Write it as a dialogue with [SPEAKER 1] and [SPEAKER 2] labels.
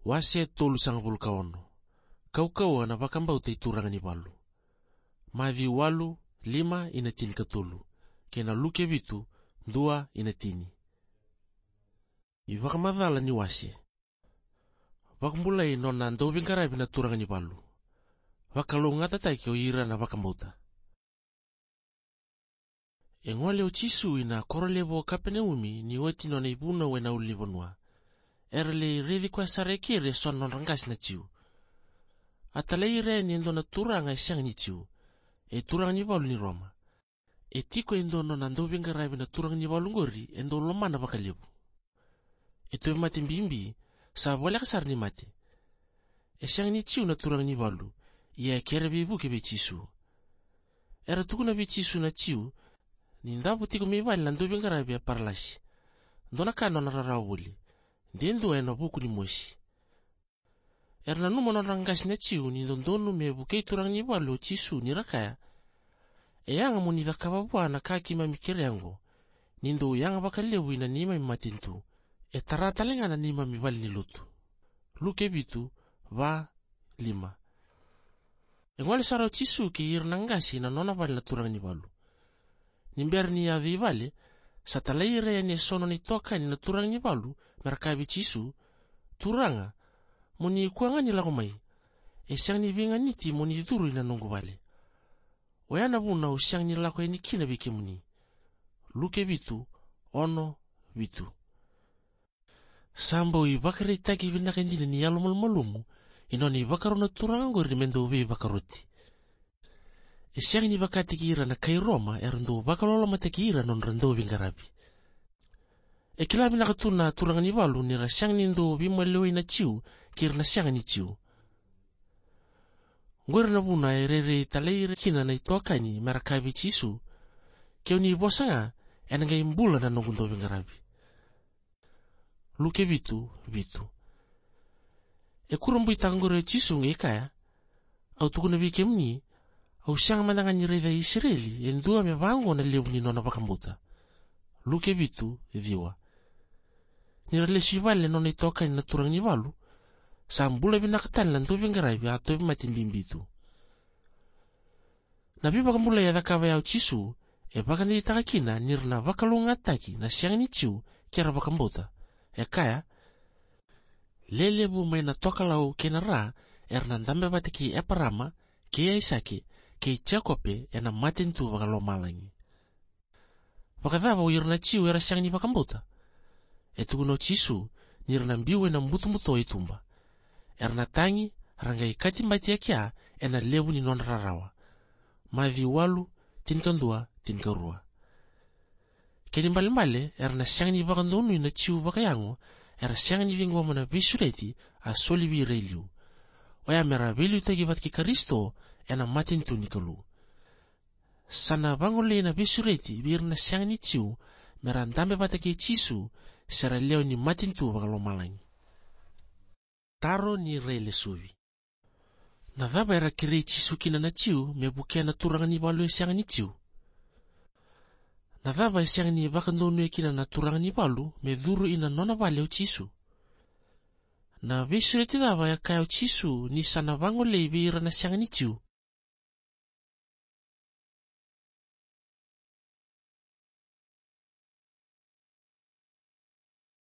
[SPEAKER 1] Wase tolu sangapulu kaono. Kau na vakambauta ituranga ni walu. Mavi walu, 5 ina tini katulu. Kena luke vitu, 2 ina tini. Ivakamadhala ni wase. Vakambulai nona ndovingarabi na turanga ni walu. Vakalongata taiki o ira na vakambauta. Engwale o chisu ina korolevo Kapeneumi ni weti nona ibuna wena ulivonwa. Erle revi kwa sarekire son non rangas na chiu. Atalei re ni ndo na turanga isang ni chiu. E turanga ni walu ni Roma. E tiko endo nona ndovingarabi na turanga ni walu ngori endo lomana vakalibu. E toe mati mbimbi sa wale kasar ni mati. E siang ni chiu na turanga ni walu. Ia kere bibu ke be chisu. Era tukuna be chisu na chiu. Ni ndapu tiko mewali na ndovingarabi ya parlasi. Ndona kano na rarawuli. Ndendo eno buku ni moshi. Erna numo non rangas na chiu ni ndondonu me bukei turang ni walu chisu ni rakaya. E yanga mo ni vakababua na kaki mamikere yango. Nindo yanga bakalewu ina nima mimatintu. E taratalenga na nima miwali ni lutu. Luke bitu, 5. E ngwale sarau chisu ki irnangasi na nona wali na turang ni walu. Nimber ni ya vivale, sa talai rea ni sono ni toka ni na turang ni walu, merakabi chisu, turanga, muni kuanga ni lakomai, e siang ni vinga niti muni dhuru ina nungu wale. Oyana buna u siang ni lako ni kina biki muni. Luke bitu, 1. Sambo i bakari taki vinakendina ni yalo malmalumu, inoni bakaro na turanga ngori mendo uwe bakaruti. E siang ni bakati kira na kai Roma erando bakalolo matekira non rando vingarabi. E kilabi nakatuna turanga ni walu ni ra siang ni ndo bimwelewe na chiu kira na siang ni chiu. Ngwere na buna e rere talei kina na itoka ni marakabi chisu keo ni bosanga enanga imbula na nogundo vingarabi. Luke bitu. E kurumbu itangore chisu nge kaya au tukuna bike mni au siang mananga ni reva Israeli endua me vango na lebu ni nona vakambuta. Luke bitu, 2. Ni relesi vale nona itoka ni naturang ni walu, sa ambula binakatan lan to bingarabi ato bimatin bimbitu. Nabi vakambula ya dhakava yao chisu, e bakandi itakakina nirna vakalungataki na siang ni chiu kera vakambuta. E kaya, lelebu may natokalaw kinara ernandambe batiki eparama kaya Isaki kay Jacobe ena matintu vakalomalangi. Vakadhava uyirna chiu era siang ni vakambuta. Etuguno chisu nirna mbiwe na mbuto itumba. Erna tangi rangai katimbati ya kia ena lewu ni non rarawa. Mavi 8, 2, 3. Keni mbalimbale erna siang ni vakandonu ina chiu vakayango era siang ni vingoma na visureti a solivi reiliu. Oya mera veliu tagi vatki Karisto ena matintu nikalu. Sana vangole na visureti virna siang ni chiu mera ndambe vataki chisu sera leo ni matintu vakalomalangi. Taro ni reile suvi. Nadhaba era kirei chisu kina na chiu me bukia na turanga ni walu siang ni chiu. Nadhaba siang ni vakandonu kina na turanga ni walu me dhuru ina nona wale o chisu. Na visureti dava ya kaya o chisu ni sana vangole vira na siang ni chiu.